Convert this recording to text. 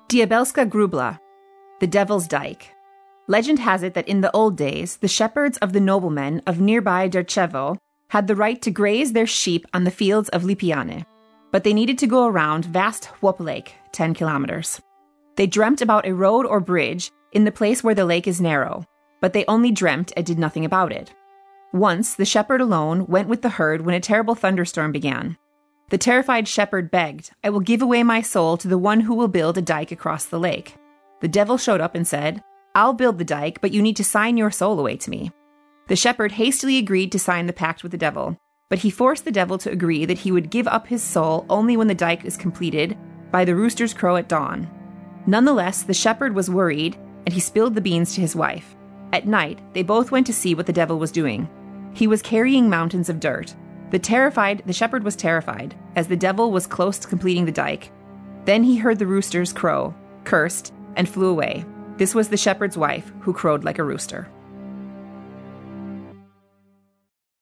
Diabelska Grubla, the Devil's Dyke. Legend has it that in the old days, the shepherds of the noblemen of nearby Derchevo had the right to graze their sheep on the fields of Lipiane, but they needed to go around vast Hwop Lake, 10 kilometers. They dreamt about a road or bridge in the place where the lake is narrow, but they only dreamt and did nothing about it. Once, the shepherd alone went with the herd when a terrible thunderstorm began. The terrified shepherd begged, "I will give away my soul to the one who will build a dike across the lake." The devil showed up and said, "I'll build the dike, but you need to sign your soul away to me." The shepherd hastily agreed to sign the pact with the devil, but he forced the devil to agree that he would give up his soul only when the dike is completed by the rooster's crow at dawn. Nonetheless, the shepherd was worried, and he spilled the beans to his wife. At night, they both went to see what the devil was doing. He was carrying mountains of dirt. The shepherd was terrified, as the devil was close to completing the dike. Then he heard the rooster's crow, cursed, and flew away. This was the shepherd's wife, who crowed like a rooster.